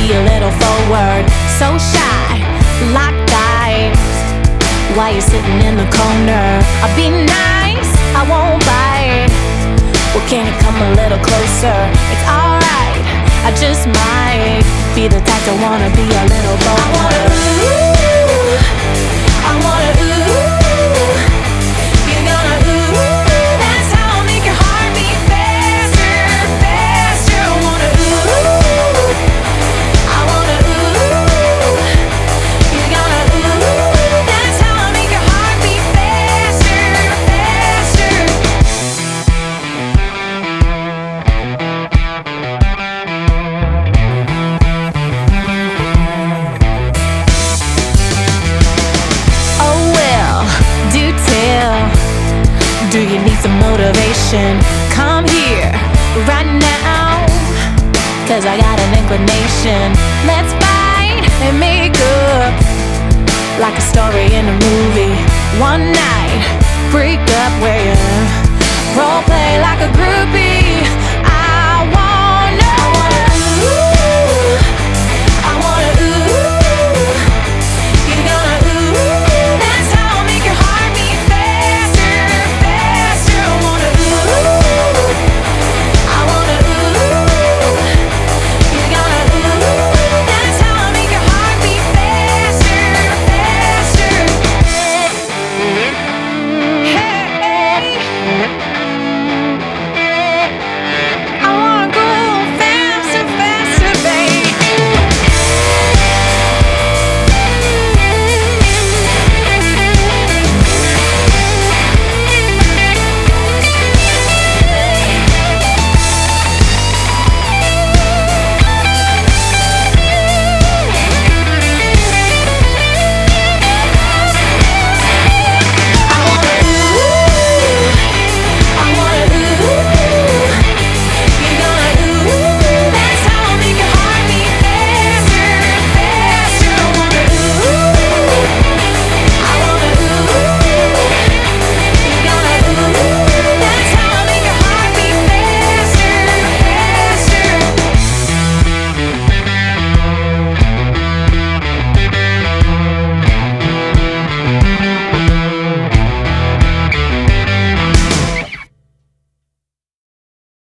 be a little forward. So shy, locked eyes, why you sitting in the corner? I'll be nice, I won't bite. Well, can you come a little closer? It's alright, I just might be the type to wanna be a little bold. I wanna ooh, I wanna ooh, you're gonna ooh, that's how I'll make your heart beat faster, faster. I wanna ooh, I wanna ooh, you're gonna ooh, that's how I'll make your heart beat faster, faster. Oh well, do tell, do you need some motivation? Come here, right now, 'cause I got an inclination. Let's fight and make up, like a story in a movie. One night, break up where you role play like a groupie.